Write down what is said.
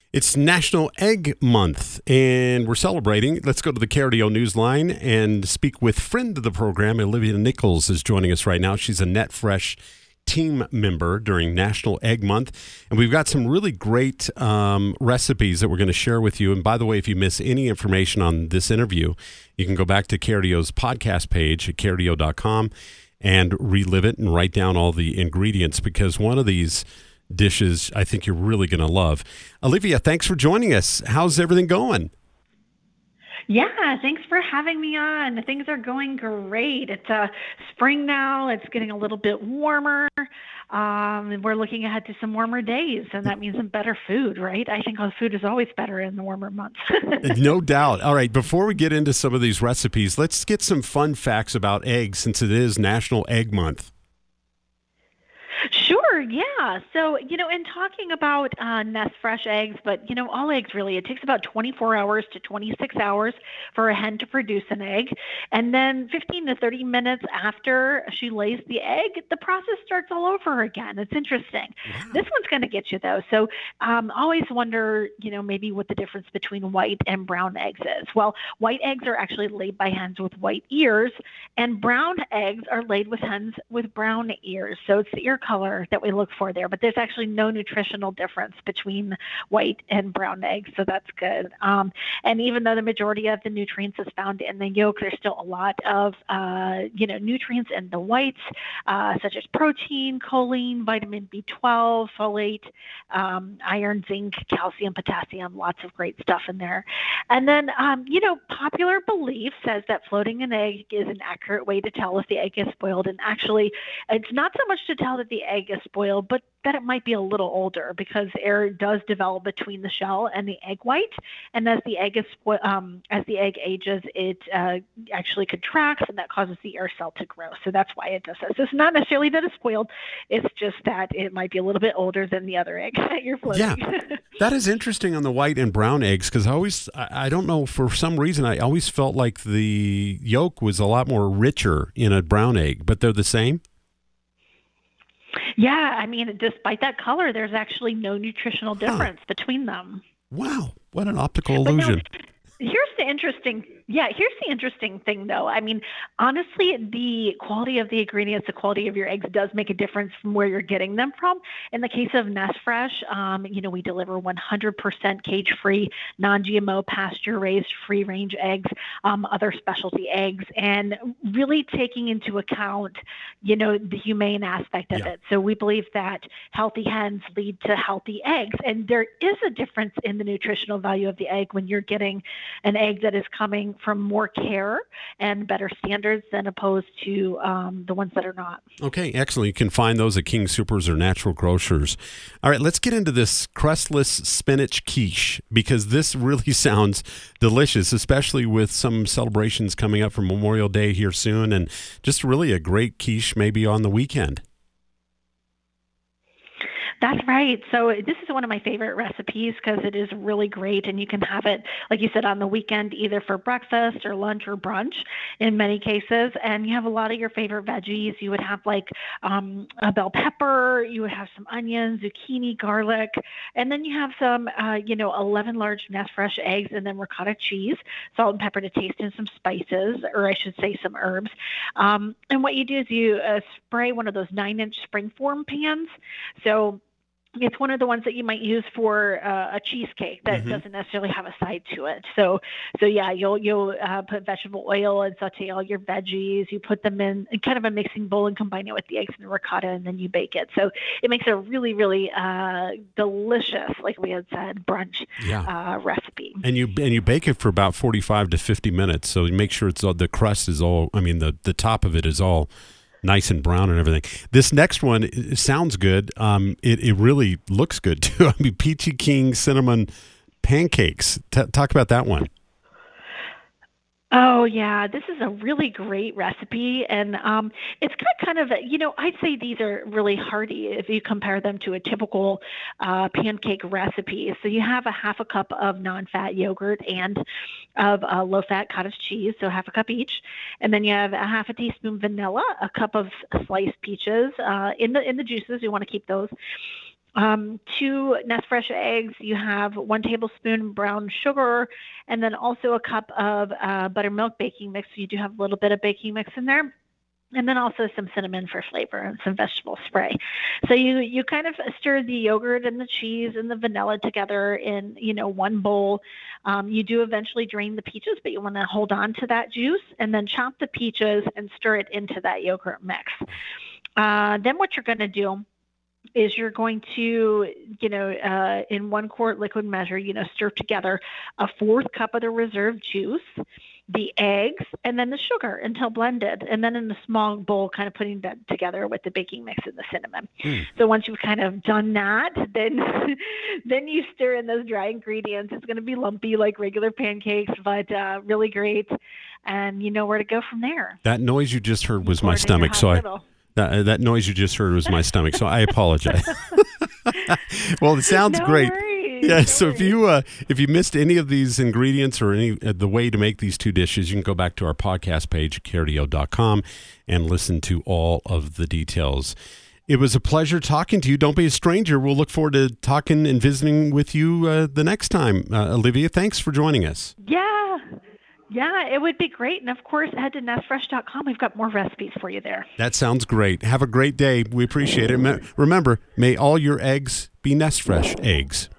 It's National Egg Month, and we're celebrating. Let's go to the KRDO Newsline and speak with friend of the program. Olivia Nichols is joining us right now. She's a NetFresh team member during National Egg Month, and we've got some really great recipes that we're going to share with you. And by the way, if you miss any information on this interview, you can go back to KRDO's podcast page at krdo.com and relive it and write down all the ingredients, because one of these dishes I think you're really going to love. Olivia, thanks for joining us. How's everything going? Yeah, thanks for having me on. Things are going great. It's spring now. It's getting a little bit warmer. We're looking ahead to some warmer days, and that means some better food, right? I think all food is always better in the warmer months. No doubt. All right, before we get into some of these recipes, let's get some fun facts about eggs, since it is National Egg Month. Sure, yeah. So, in talking about NetFresh eggs, but, all eggs really, it takes about 24 hours to 26 hours for a hen to produce an egg. And then 15 to 30 minutes after she lays the egg, the process starts all over again. It's interesting. Wow. This one's going to get you, though. So always wonder, maybe what the difference between white and brown eggs is. Well, white eggs are actually laid by hens with white ears, and brown eggs are laid with hens with brown ears. So it's the ear color that we look for there, but there's actually no nutritional difference between white and brown eggs, so that's good. And even though the majority of the nutrients is found in the yolk, there's still a lot of nutrients in the whites, such as protein, choline, vitamin B12, folate, iron, zinc, calcium, potassium, lots of great stuff in there. And then, popular belief says that floating an egg is an accurate way to tell if the egg is spoiled. And actually, it's not so much to tell that the egg is spoiled, but that it might be a little older, because air does develop between the shell and the egg white. And as the egg ages, it actually contracts, and that causes the air cell to grow. So that's why it does this. So it's not necessarily that it's spoiled. It's just that it might be a little bit older than the other egg that you're floating. Yeah, that is interesting on the white and brown eggs, because I don't know, for some reason, I always felt like the yolk was a lot more richer in a brown egg, but they're the same? Yeah, I mean, despite that color, there's actually no nutritional difference between them. Wow, what an optical illusion. Here's the interesting thing, though. I mean, honestly, the quality of the ingredients, the quality of your eggs does make a difference from where you're getting them from. In the case of NetFresh, we deliver 100% cage-free, non-GMO, pasture-raised, free-range eggs, other specialty eggs, and really taking into account, the humane aspect of it. So we believe that healthy hens lead to healthy eggs, and there is a difference in the nutritional value of the egg when you're getting an egg that is coming from more care and better standards than opposed to the ones that are not. Okay, excellent. You can find those at King Soopers or Natural Grocers. All right, let's get into this crustless spinach quiche, because this really sounds delicious, especially with some celebrations coming up for Memorial Day here soon, and just really a great quiche maybe on the weekend. That's right. So this is one of my favorite recipes because it is really great, and you can have it, like you said, on the weekend, either for breakfast or lunch or brunch in many cases. And you have a lot of your favorite veggies. You would have like a bell pepper, you would have some onions, zucchini, garlic, and then you have some, 11 large NetFresh eggs, and then ricotta cheese, salt and pepper to taste, and some spices, or I should say some herbs. And what you do is you spray one of those 9-inch springform pans. So it's one of the ones that you might use for a cheesecake that doesn't necessarily have a side to it. So yeah, you'll put vegetable oil and saute all your veggies. You put them in kind of a mixing bowl and combine it with the eggs and the ricotta, and then you bake it. So it makes a really, really delicious, like we had said, brunch recipe. And you bake it for about 45 to 50 minutes. So you make sure the crust is all, the top of it is all nice and brown and everything. This next one, it sounds good. It really looks good too. Peachy King cinnamon pancakes. Talk about that one. Oh, yeah, this is a really great recipe, and it's got kind of, I'd say these are really hearty if you compare them to a typical pancake recipe. So you have a half a cup of non-fat yogurt and of low-fat cottage cheese, so half a cup each, and then you have a half a teaspoon vanilla, a cup of sliced peaches in the juices. You want to keep those. 2 Nest Fresh eggs. You have 1 tablespoon brown sugar, and then also a cup of buttermilk baking mix. So you do have a little bit of baking mix in there. And then also some cinnamon for flavor and some vegetable spray. So you kind of stir the yogurt and the cheese and the vanilla together in, one bowl. You do eventually drain the peaches, but you want to hold on to that juice and then chop the peaches and stir it into that yogurt mix. Then what you're going to do is you're going to, in 1 quart liquid measure, stir together a 4th cup of the reserve juice, the eggs, and then the sugar until blended. And then in a small bowl, kind of putting that together with the baking mix and the cinnamon. So once you've kind of done that, then you stir in those dry ingredients. It's going to be lumpy like regular pancakes, but really great. And you know where to go from there. That noise you just heard was my stomach. That noise you just heard was my stomach. So I apologize. Well, it sounds great. Worries. Yeah, so if you missed any of these ingredients or the way to make these 2 dishes, you can go back to our podcast page at KRDO.com and listen to all of the details. It was a pleasure talking to you. Don't be a stranger. We'll look forward to talking and visiting with you the next time. Olivia, thanks for joining us. Yeah, it would be great. And of course, head to nestfresh.com. We've got more recipes for you there. That sounds great. Have a great day. We appreciate it. Remember, may all your eggs be Nest Fresh eggs.